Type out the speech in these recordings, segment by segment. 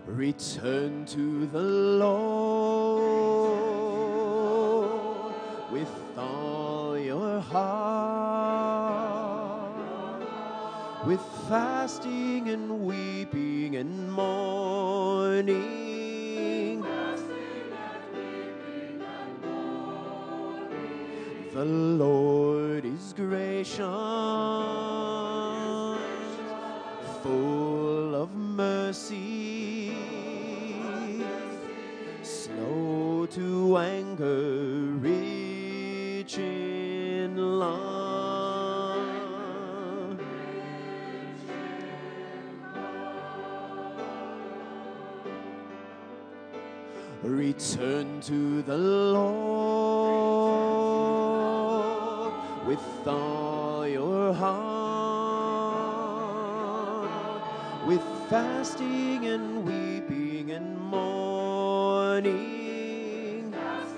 Return to the Lord with all your heart, with fasting and weeping and mourning. The Lord is gracious, full of mercy, slow to anger, rich in love. Return to the Lord with all your heart, with fasting and weeping and mourning.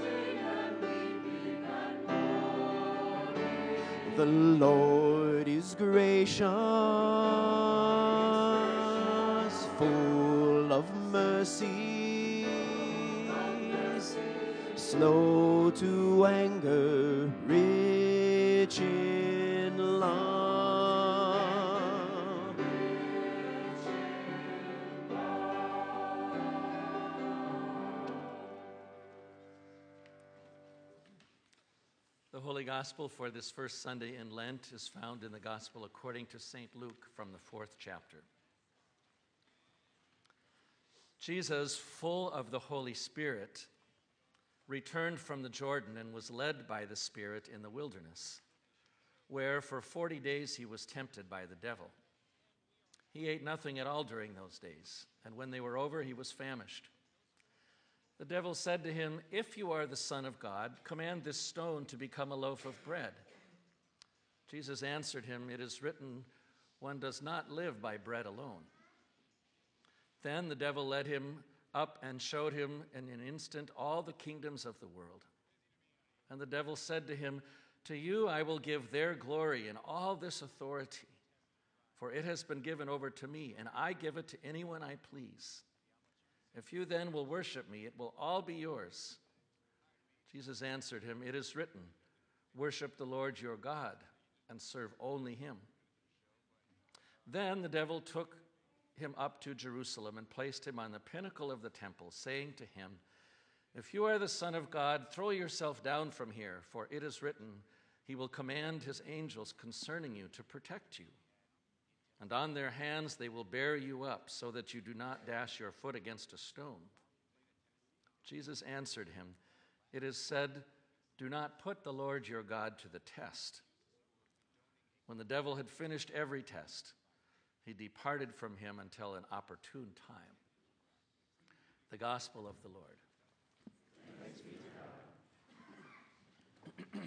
The Lord is gracious, full of mercy, slow to anger, rich in love. The Holy Gospel for this first Sunday in Lent is found in the Gospel according to St. Luke from the 4th chapter. Jesus, full of the Holy Spirit, returned from the Jordan and was led by the Spirit in the wilderness, where for 40 days he was tempted by the devil. He ate nothing at all during those days, and when they were over, he was famished. The devil said to him, "If you are the Son of God, command this stone to become a loaf of bread." Jesus answered him, "It is written, one does not live by bread alone." Then the devil led him up and showed him in an instant all the kingdoms of the world. And the devil said to him, "To you I will give their glory and all this authority, for it has been given over to me, and I give it to anyone I please. If you then will worship me, it will all be yours." Jesus answered him, "It is written, worship the Lord your God and serve only him." Then the devil took him up to Jerusalem and placed him on the pinnacle of the temple, saying to him, "If you are the Son of God, throw yourself down from here, for it is written, he will command his angels concerning you to protect you. And on their hands they will bear you up, so that you do not dash your foot against a stone." Jesus answered him, "It is said, do not put the Lord your God to the test." When the devil had finished every test, he departed from him until an opportune time. The Gospel of the Lord. Thanks be to God.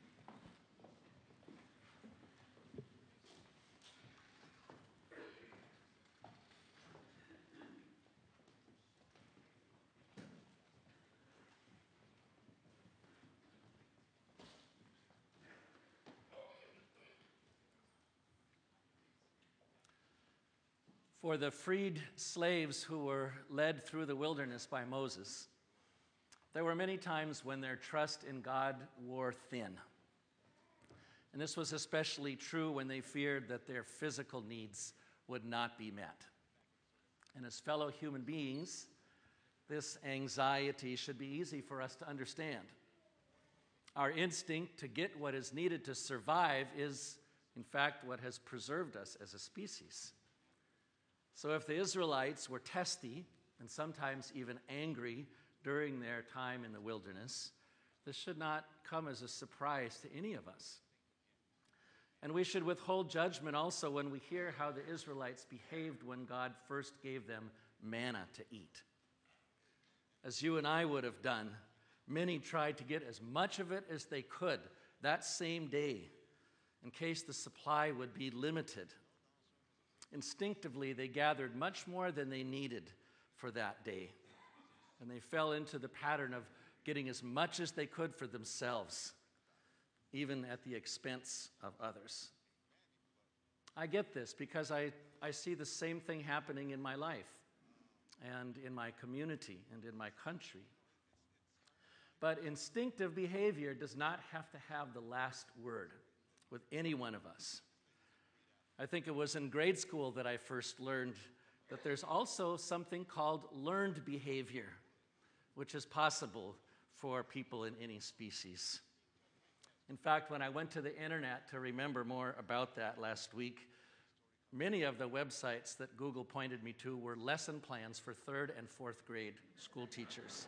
For the freed slaves who were led through the wilderness by Moses, there were many times when their trust in God wore thin. And this was especially true when they feared that their physical needs would not be met. And as fellow human beings, this anxiety should be easy for us to understand. Our instinct to get what is needed to survive is, in fact, what has preserved us as a species. So if the Israelites were testy and sometimes even angry during their time in the wilderness, this should not come as a surprise to any of us. And we should withhold judgment also when we hear how the Israelites behaved when God first gave them manna to eat. As you and I would have done, many tried to get as much of it as they could that same day in case the supply would be limited. Instinctively, they gathered much more than they needed for that day, and they fell into the pattern of getting as much as they could for themselves, even at the expense of others. I get this because I see the same thing happening in my life. and in my community and in my country. But instinctive behavior does not have to have the last word with any one of us. I think it was in grade school that I first learned that there's also something called learned behavior, which is possible for people in any species. In fact, when I went to the internet to remember more about that last week, many of the websites that Google pointed me to were lesson plans for 3rd and 4th grade school teachers.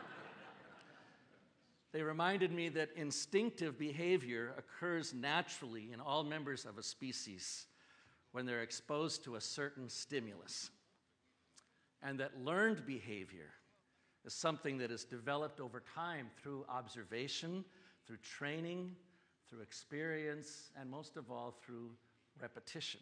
They reminded me that instinctive behavior occurs naturally in all members of a species when they're exposed to a certain stimulus, and that learned behavior is something that is developed over time through observation, through training, through experience, and most of all, through repetition.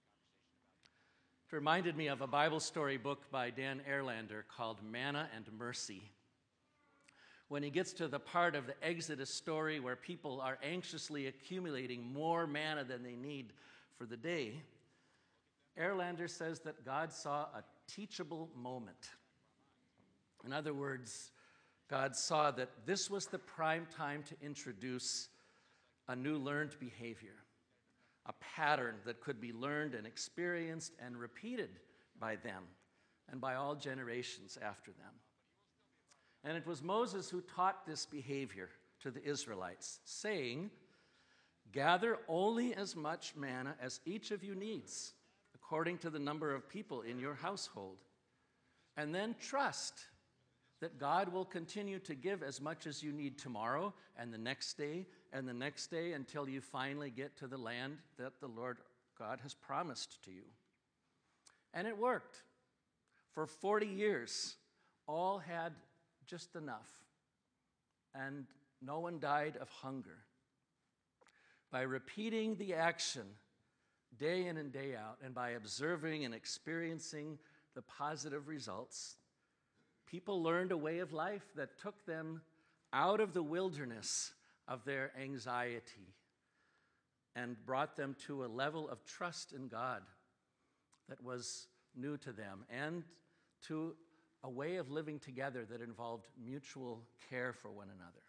It reminded me of a Bible story book by Dan Erlander called Manna and Mercy. When he gets to the part of the Exodus story where people are anxiously accumulating more manna than they need for the day, Erlander says that God saw a teachable moment. In other words, God saw that this was the prime time to introduce a new learned behavior, a pattern that could be learned and experienced and repeated by them and by all generations after them. And it was Moses who taught this behavior to the Israelites, saying, "Gather only as much manna as each of you needs, according to the number of people in your household, and then trust that God will continue to give as much as you need tomorrow and the next day and the next day until you finally get to the land that the Lord God has promised to you." And it worked. For 40 years, all had just enough, and no one died of hunger. By repeating the action day in and day out, and by observing and experiencing the positive results, people learned a way of life that took them out of the wilderness of their anxiety and brought them to a level of trust in God that was new to them, and to a way of living together that involved mutual care for one another.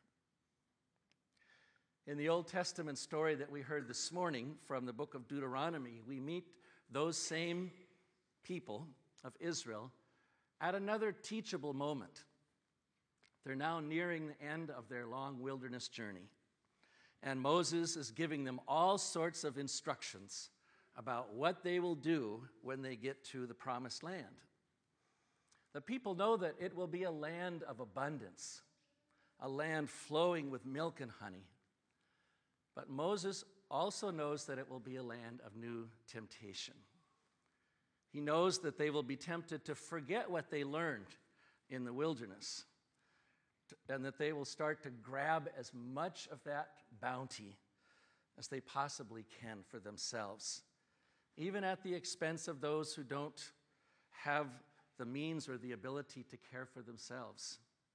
In the Old Testament story that we heard this morning from the book of Deuteronomy, we meet those same people of Israel at another teachable moment. They're now nearing the end of their long wilderness journey, and Moses is giving them all sorts of instructions about what they will do when they get to the promised land. The people know that it will be a land of abundance, a land flowing with milk and honey. But Moses also knows that it will be a land of new temptation. He knows that they will be tempted to forget what they learned in the wilderness, and that they will start to grab as much of that bounty as they possibly can for themselves, even at the expense of those who don't have the means or the ability to care for themselves.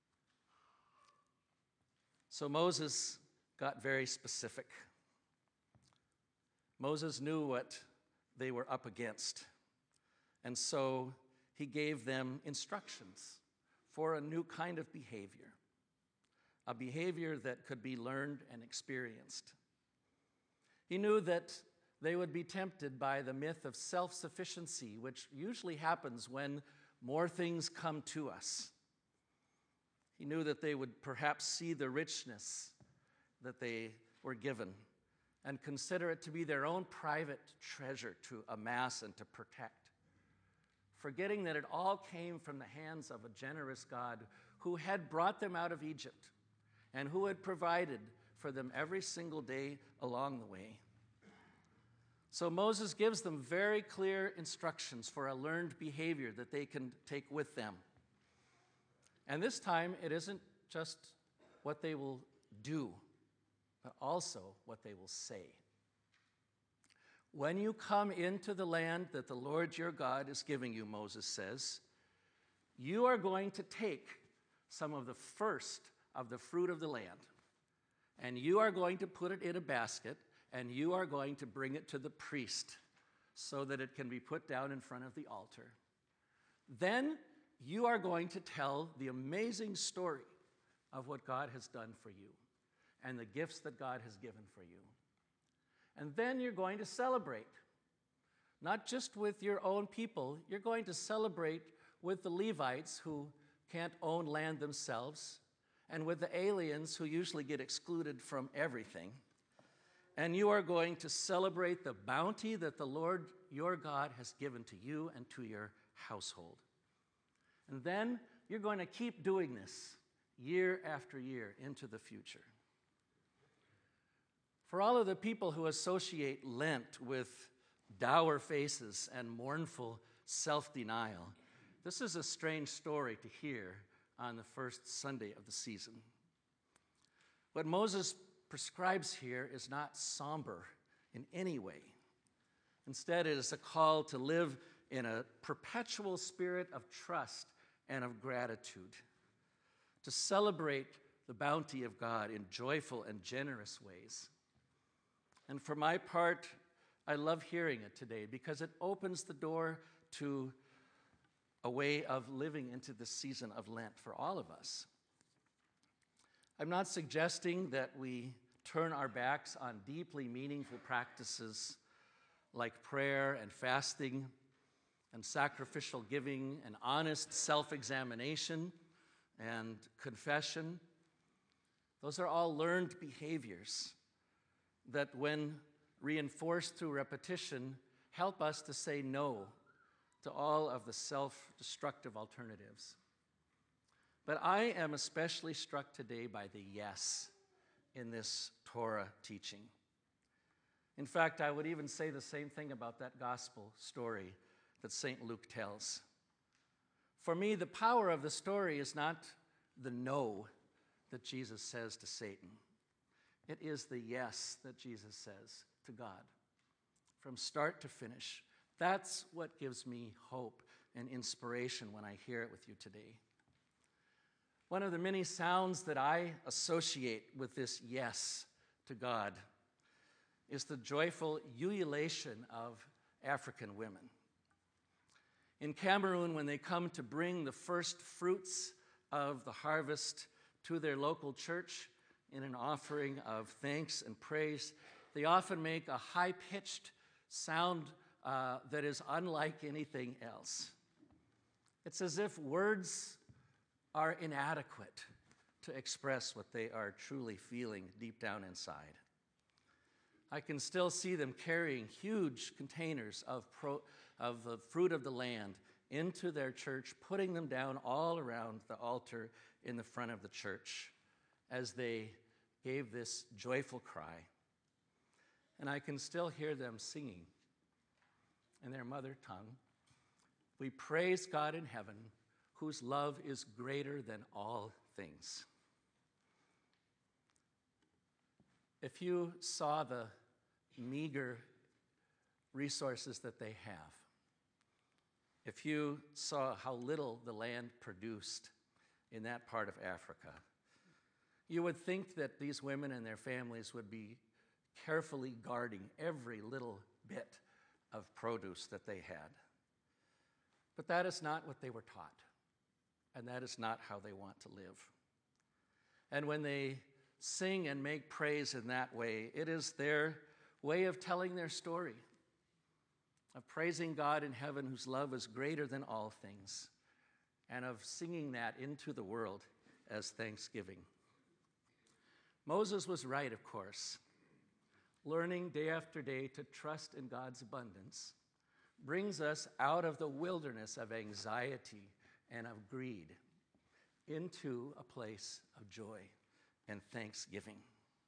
So Moses got very specific. Moses knew what they were up against, and so he gave them instructions for a new kind of behavior, a behavior that could be learned and experienced. He knew that they would be tempted by the myth of self-sufficiency, which usually happens when more things come to us. He knew that they would perhaps see the richness that they were given and consider it to be their own private treasure to amass and to protect, forgetting that it all came from the hands of a generous God who had brought them out of Egypt and who had provided for them every single day along the way. So Moses gives them very clear instructions for a learned behavior that they can take with them. And this time, it isn't just what they will do, but also what they will say. When you come into the land that the Lord your God is giving you, Moses says, you are going to take some of the first of the fruit of the land, and you are going to put it in a basket, and you are going to bring it to the priest so that it can be put down in front of the altar. Then you are going to tell the amazing story of what God has done for you and the gifts that God has given for you. And then you're going to celebrate, not just with your own people, you're going to celebrate with the Levites who can't own land themselves, and with the aliens who usually get excluded from everything. And you are going to celebrate the bounty that the Lord your God has given to you and to your household. And then you're going to keep doing this year after year into the future. For all of the people who associate Lent with dour faces and mournful self-denial, this is a strange story to hear on the first Sunday of the season. What Moses prescribes here is not somber in any way. Instead, it is a call to live in a perpetual spirit of trust and of gratitude, to celebrate the bounty of God in joyful and generous ways. And for my part, I love hearing it today because it opens the door to a way of living into the season of Lent for all of us. I'm not suggesting that we turn our backs on deeply meaningful practices like prayer and fasting and sacrificial giving and honest self-examination and confession. Those are all learned behaviors that, when reinforced through repetition, help us to say no to all of the self-destructive alternatives. But I am especially struck today by the yes in this Torah teaching. In fact, I would even say the same thing about that gospel story that St. Luke tells. For me, the power of the story is not the no that Jesus says to Satan. It is the yes that Jesus says to God from start to finish. That's what gives me hope and inspiration when I hear it with you today. One of the many sounds that I associate with this yes to God is the joyful ululation of African women. In Cameroon, when they come to bring the first fruits of the harvest to their local church in an offering of thanks and praise, they often make a high-pitched sound that is unlike anything else. It's as if words are inadequate to express what they are truly feeling deep down inside. I can still see them carrying huge containers of the fruit of the land into their church, putting them down all around the altar in the front of the church as they gave this joyful cry. And I can still hear them singing in their mother tongue, "We praise God in heaven, whose love is greater than all things." If you saw the meager resources that they have, if you saw how little the land produced in that part of Africa, you would think that these women and their families would be carefully guarding every little bit of produce that they had. But that is not what they were taught, and that is not how they want to live. And when they sing and make praise in that way, it is their way of telling their story, of praising God in heaven whose love is greater than all things, and of singing that into the world as thanksgiving. Moses was right, of course. Learning day after day to trust in God's abundance brings us out of the wilderness of anxiety and of greed into a place of joy and thanksgiving.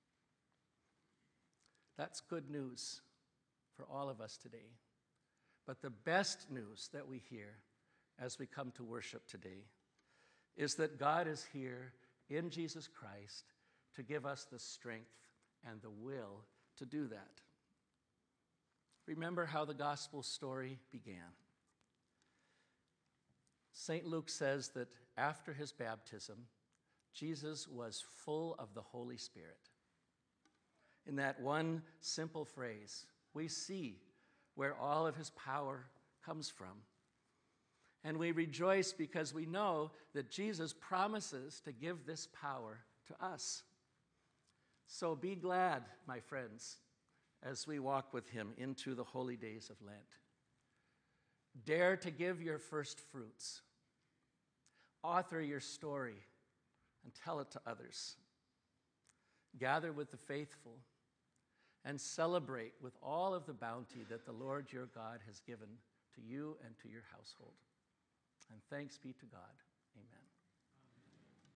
That's good news for all of us today. But the best news that we hear as we come to worship today is that God is here in Jesus Christ to give us the strength and the will to do that. Remember how the gospel story began. St. Luke says that after his baptism, Jesus was full of the Holy Spirit. In that one simple phrase, we see where all of his power comes from. And we rejoice because we know that Jesus promises to give this power to us. So be glad, my friends, as we walk with him into the holy days of Lent. Dare to give your first fruits. Author your story and tell it to others. Gather with the faithful and celebrate with all of the bounty that the Lord your God has given to you and to your household. And thanks be to God.